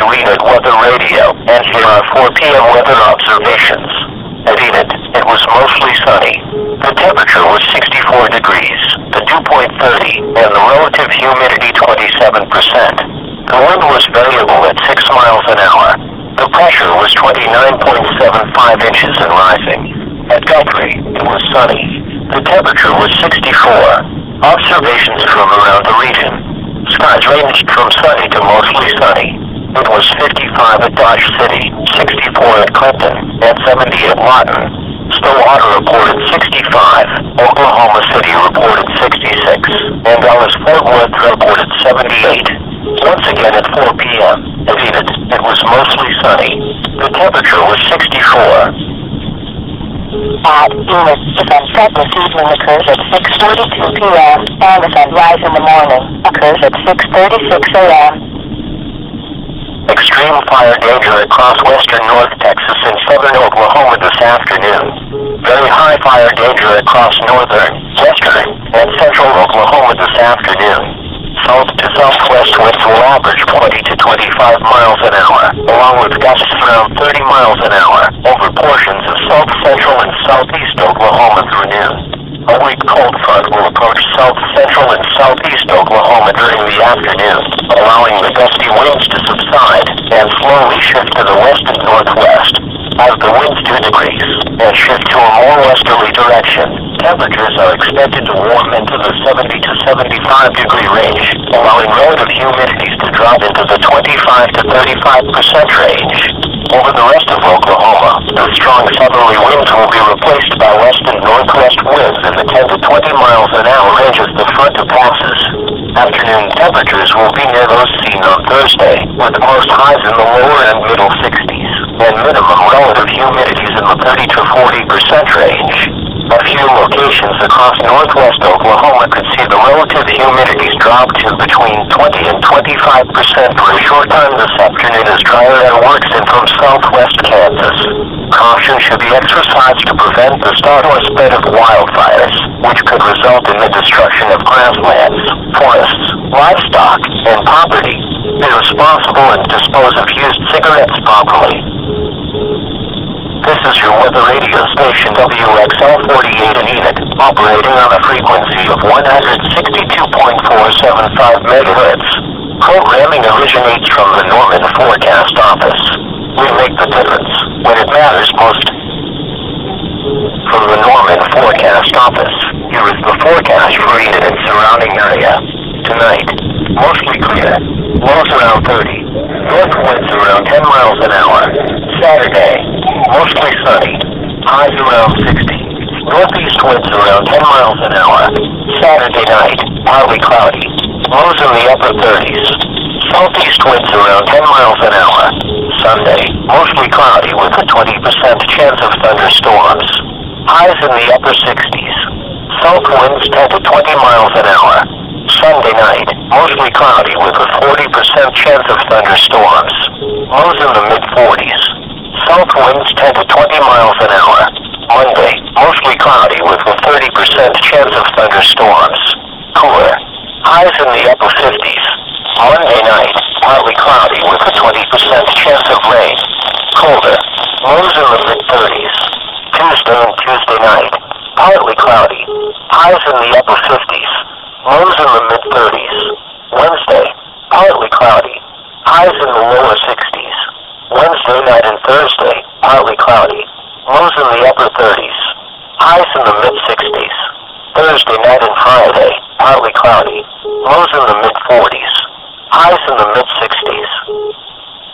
Enid Weather Radio, and here are 4 p.m. weather observations. At Enid, it was mostly sunny. The temperature was 64 degrees, the dew point 30, and the relative humidity 27%. The wind was variable at 6 miles an hour. The pressure was 29.75 inches and rising. At Guthrie, it was sunny. The temperature was 64. Observations from around the region. Skies ranged from sunny to mostly sunny. It was 55 at Dodge City, 64 at Clinton, and 70 at Lawton. Stillwater reported 65, Oklahoma City reported 66, and Dallas-Fort Worth reported 78. Once again at 4 p.m. at Enid, it was mostly sunny. The temperature was 64. At Enid, the sunset this evening occurs at 6:42 p.m. and the sunrise in the morning occurs at 6:36 a.m. Extreme fire danger across western North Texas and southern Oklahoma this afternoon. Very high fire danger across northern, western, and central Oklahoma this afternoon. South to southwest winds will average 20 to 25 miles an hour, along with gusts around 30 miles an hour over portions of south central and southeast Oklahoma through noon. A weak cold front will approach south central and southeast Oklahoma during the afternoon, allowing the gusty winds to subside and slowly shift to the west and northwest. As the winds do decrease and shift to a more westerly direction, temperatures are expected to warm into the 70 to 75 degree range, allowing relative humidities to drop into the 25 to 35% range. Over the rest of Oklahoma, the strong southerly winds will be replaced by west and northwest winds in the 10 to 20 miles an hour range as the front passes. Afternoon temperatures will be near those seen on Thursday, with most highs in the lower and middle 60s, and minimum relative humidities in the 30 to 40% range. A few locations across northwest Oklahoma could see the relative humidities drop to between 20 and 25% for a short time this afternoon as dry air works in from southwest Kansas. Caution should be exercised to prevent the start or spread of wildfires, which could result in the destruction of grasslands, forests, livestock, and property. Be responsible and dispose of used cigarettes properly. This is your weather radio station WXL 48 in Enid, operating on a frequency of 162.475 megahertz. Programming originates from the Norman Forecast Office. We make the difference when it matters most. From the Norman Forecast Office, here is the forecast for Enid and surrounding area. Tonight, mostly clear, lows around 30, north winds around 10 miles an hour. Saturday, mostly sunny, highs around 60, northeast winds around 10 miles an hour. Saturday night, partly cloudy, lows in the upper 30s, southeast winds around 10 miles an hour. Sunday, mostly cloudy with a 20% chance of thunderstorms, highs in the upper 60s, south winds 10 to 20 miles an hour. Sunday night, mostly cloudy with a 40% chance of thunderstorms, lows in the mid-40s, south winds 10 to 20 miles an hour. Monday, mostly cloudy with a 30% chance of thunderstorms, cooler, highs in the upper 50s. Monday night, partly cloudy with a 20% chance of rain, colder, lows in the mid-30s. Tuesday and Tuesday night, partly cloudy, highs in the upper 50s. Lows in the mid-30s. Wednesday, partly cloudy. Highs in the lower 60s. Wednesday night and Thursday, partly cloudy. Lows in the upper 30s. Highs in the mid-60s. Thursday night and Friday, partly cloudy. Lows in the mid-40s. Highs in the mid-60s.